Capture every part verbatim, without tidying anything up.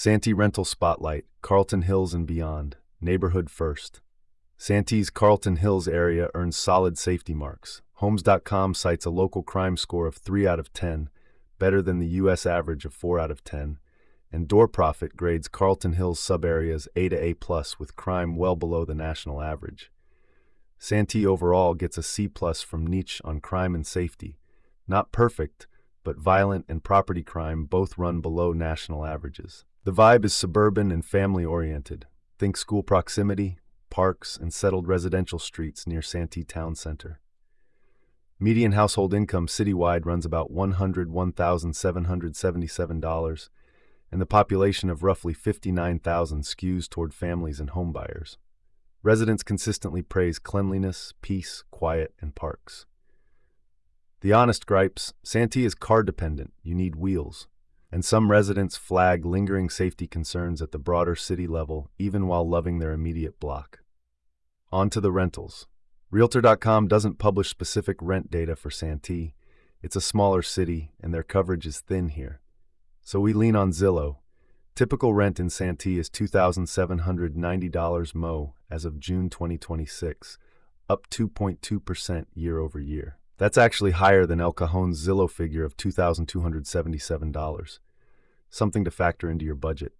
Santee Rental Spotlight, Carlton Hills and beyond, neighborhood first. Santee's Carlton Hills area earns solid safety marks. Homes dot com cites a local crime score of three out of ten, better than the U S average of four out of ten, and Door Profit grades Carlton Hills subareas A to A plus with crime well below the national average. Santee overall gets a C plus from Niche on crime and safety. Not perfect, but violent and property crime both run below national averages. The vibe is suburban and family-oriented. Think school proximity, parks, and settled residential streets near Santee Town Center. Median household income citywide runs about one hundred one thousand seven hundred seventy-seven dollars, and the population of roughly fifty-nine thousand skews toward families and homebuyers. Residents consistently praise cleanliness, peace, quiet, and parks. The honest gripes: Santee is car-dependent, you need wheels. And some residents flag lingering safety concerns at the broader city level, even while loving their immediate block. On to the rentals. Realtor dot com doesn't publish specific rent data for Santee. It's a smaller city, and their coverage is thin here. So we lean on Zillow. Typical rent in Santee is two thousand seven hundred ninety dollars M O as of June twenty twenty-six, up two point two percent year over year. That's actually higher than El Cajon's Zillow figure of two thousand two hundred seventy-seven dollars. Something to factor into your budget.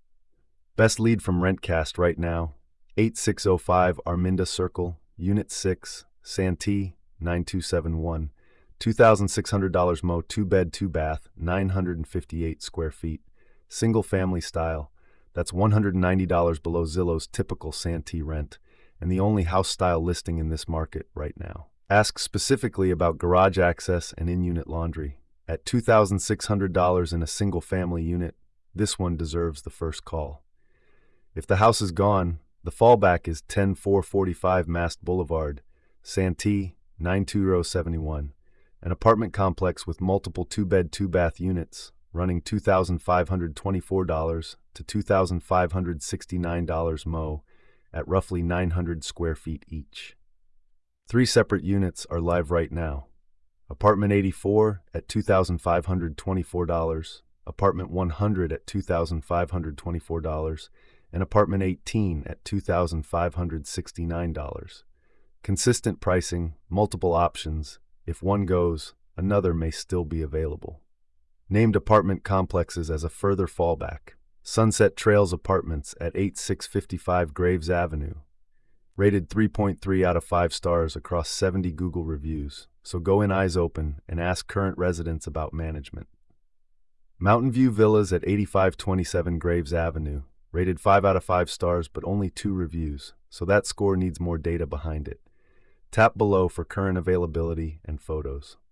Best lead from Rentcast right now: eight six zero five Arminda Circle, Unit six, Santee, nine two seven one. two thousand six hundred dollars M O, two bed, two bath, nine hundred fifty-eight square feet. Single family style. That's one hundred ninety dollars below Zillow's typical Santee rent, and the only house style listing in this market right now. Ask specifically about garage access and in-unit laundry. At two thousand six hundred dollars in a single family unit, this one deserves the first call. If the house is gone, the fallback is ten four forty-five Mast Boulevard, Santee, nine two zero seven one, an apartment complex with multiple two-bed, two-bath units, running two thousand five hundred twenty-four dollars to two thousand five hundred sixty-nine dollars M O at roughly nine hundred square feet each. Three separate units are live right now. Apartment eighty-four at two thousand five hundred twenty-four dollars, Apartment one hundred at two thousand five hundred twenty-four dollars, and Apartment eighteen at two thousand five hundred sixty-nine dollars. Consistent pricing, multiple options. If one goes, another may still be available. Named apartment complexes as a further fallback: Sunset Trails Apartments at eighty-six fifty-five Graves Avenue. Rated three point three out of five stars across seventy Google reviews, so go in eyes open and ask current residents about management. Mountain View Villas at eighty-five twenty-seven Graves Avenue. Rated five out of five stars but only two reviews, so that score needs more data behind it. Tap below for current availability and photos.